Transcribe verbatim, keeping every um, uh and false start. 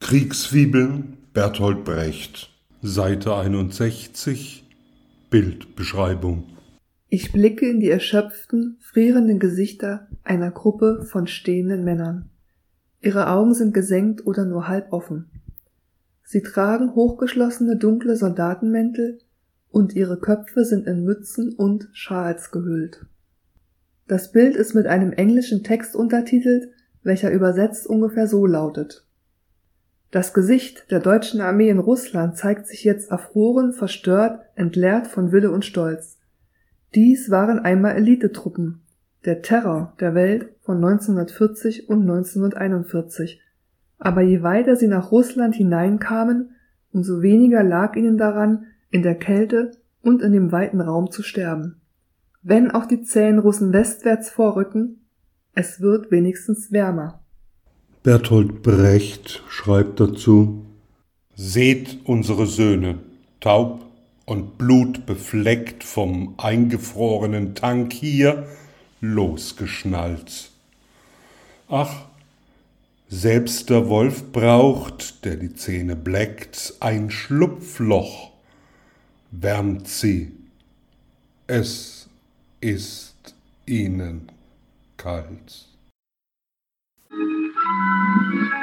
Kriegsfibeln, Bertolt Brecht, Seite einundsechzig, Bildbeschreibung. Ich blicke in die erschöpften, frierenden Gesichter einer Gruppe von stehenden Männern. Ihre Augen sind gesenkt oder nur halb offen. Sie tragen hochgeschlossene dunkle Soldatenmäntel und ihre Köpfe sind in Mützen und Schals gehüllt. Das Bild ist mit einem englischen Text untertitelt, welcher übersetzt ungefähr so lautet: Das Gesicht der deutschen Armee in Russland zeigt sich jetzt erfroren, verstört, entleert von Wille und Stolz. Dies waren einmal Elitetruppen, der Terror der Welt von neunzehnhundertvierzig und neunzehnhunderteinundvierzig. Aber je weiter sie nach Russland hineinkamen, umso weniger lag ihnen daran, in der Kälte und in dem weiten Raum zu sterben. Wenn auch die zähen Russen westwärts vorrücken, es wird wenigstens wärmer. Bertolt Brecht schreibt dazu: Seht unsere Söhne, taub und blutbefleckt vom eingefrorenen Tank hier losgeschnallt. Ach, selbst der Wolf braucht, der die Zähne bleckt, ein Schlupfloch, wärmt sie. Es ist ihnen kalt.